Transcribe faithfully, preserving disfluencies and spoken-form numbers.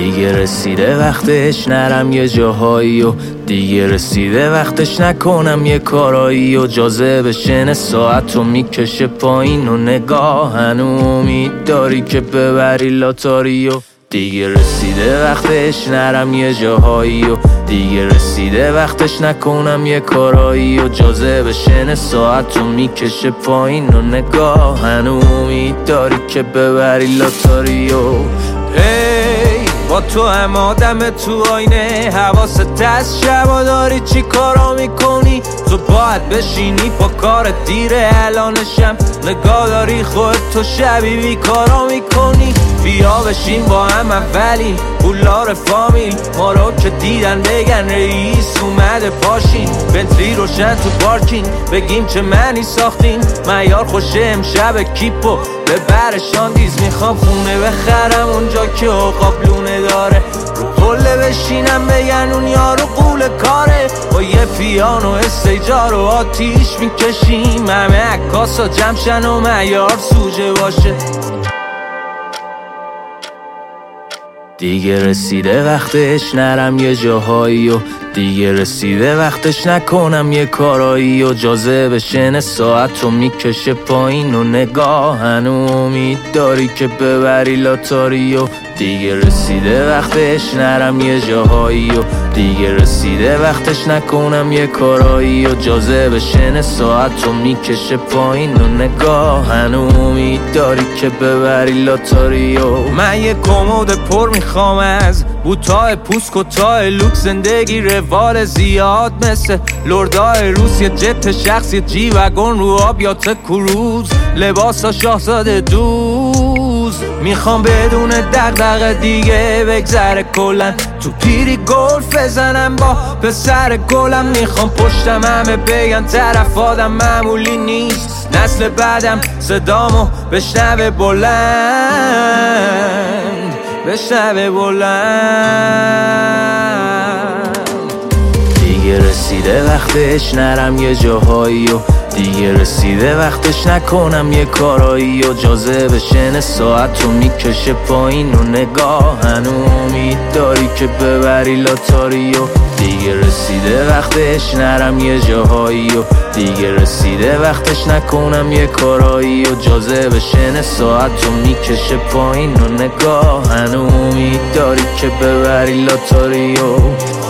دیگه رسیده وقتش نرم یه جاهایی و دیگه رسیده وقتش نکنم یه کارایی و جاذبه شن ساعت رو میکشه پایین و نگاه هنو امید داری که ببری لاتاری و دیگه رسیده وقتش نرم یه جاهایی و دیگه رسیده وقتش نکنم یه کارایی و جاذبه شن ساعت رو میکشه پایین و نگاه هنو امید داری که ببری لاتاری و ای با تو هم آدم تو آینه حواست از شبا داری چی کارا میکنی تو باید بشینی پا کار دیره الانشم نگاه داری خود تو شبی بی کارا میکنی بیا بشین با هم اولی پولار فامیل ما رو که دیدن بگن رئیس اومده پاشین بنتلی روشن تو پارکینگ بگیم چه منی ساختین معیار خوشه امشب کیپو به برشان دیز میخوام خونه بخرم اونجا که قابلونه داره رو پله بشینم بگن اون یارو قول کاره با یه پیانو استیجا رو آتیش میکشیم همه عکاسا جمشن و معیار سوژه باشه دیگه رسیده وقتش نرم یه جاهایی و دیگه رسیده وقتش نکنم یه کارایی و جاذبه شن ساعت رو میکشه پایین و نگاه هنو امید داری که ببری لاتاری و دیگه رسیده وقتش نرم یه جاهایی و دیگه رسیده وقتش نکنم یه کارایی و جاذبه شن ساعت رو میکشه پایین و نگاه هنو امید داری که ببری لاتاری و من یه کمد پر میخوام از بوتای پوست کتای لوک زندگی روال زیاد مثل لردای روس یه جت شخص یه جی وگن رو آب یا ته کروز لباسا شاهزاده دوز میخوام بدون دغدغه دیگه بگذره کلن تو پیری گلف بزنم با پسر گلم میخوام پشتم همه بگن طرف آدم معمولی نیست نسل بعدم صدامو بشنوه بلند بشنوه بلند دیگه رسیده وقتش نرم یه جاهایی و دیگه رسیده وقتش نکنم یه کارایی و جاذبه شن ساعت رو میکشه پایین و نگاه هنو امید داری که ببری لاتاری و دیگه رسیده وقتش نرم یه جاهایی و دیگه رسیده وقتش نکنم یه کارایی و جاذبه شن ساعت رو میکشه پایین و نگاه هنو امید داری که ببری لاتاری و